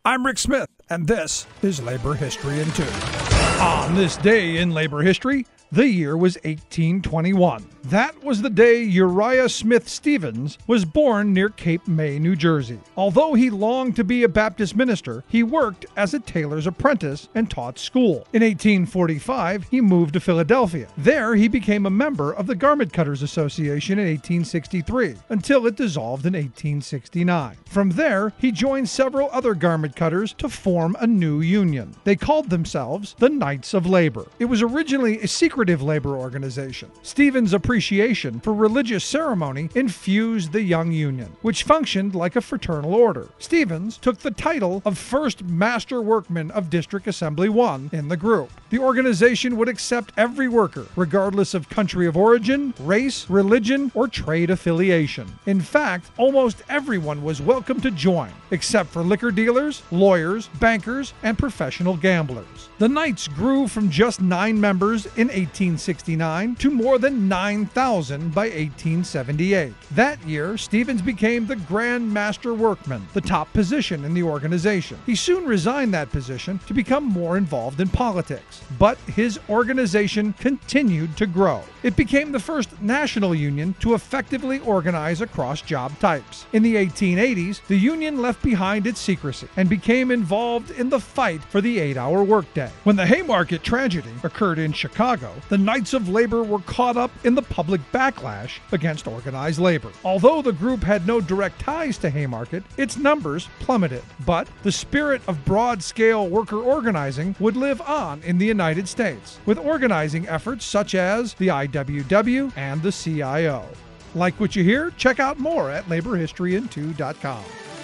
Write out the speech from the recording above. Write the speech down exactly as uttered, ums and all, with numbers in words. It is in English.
I'm Rick Smith, and this is Labor History in Two. On this day in labor history, the year was eighteen twenty-one. That was the day Uriah Smith Stevens was born near Cape May, New Jersey. Although he longed to be a Baptist minister, he worked as a tailor's apprentice and taught school. In eighteen forty-five, he moved to Philadelphia. There, he became a member of the Garment Cutters Association in eighteen sixty-three, until it dissolved in eighteen sixty-nine. From there, he joined several other garment cutters to form a new union. They called themselves the Knights of Labor. It was originally a secretive labor organization. Stevens' appreciation for religious ceremony infused the young union, which functioned like a fraternal order. Stevens took the title of First Master Workman of District Assembly one in the group. The organization would accept every worker, regardless of country of origin, race, religion, or trade affiliation. In fact, almost everyone was welcome to join, except for liquor dealers, lawyers, bankers, and professional gamblers. The Knights grew from just nine members in eighteen sixty-nine to more than nine thousand by eighteen seventy-eight. That year, Stevens became the Grand Master Workman, the top position in the organization. He soon resigned that position to become more involved in politics, but his organization continued to grow. It became the first national union to effectively organize across job types. In the eighteen eighties, the union left behind its secrecy and became involved in the fight for the eight-hour workday. When the Haymarket tragedy occurred in Chicago, the Knights of Labor were caught up in the public backlash against organized labor. Although the group had no direct ties to Haymarket, its numbers plummeted. But the spirit of broad-scale worker organizing would live on in the United States, with organizing efforts such as the I W W and the C I O. Like what you hear? Check out more at labor history in two dot com.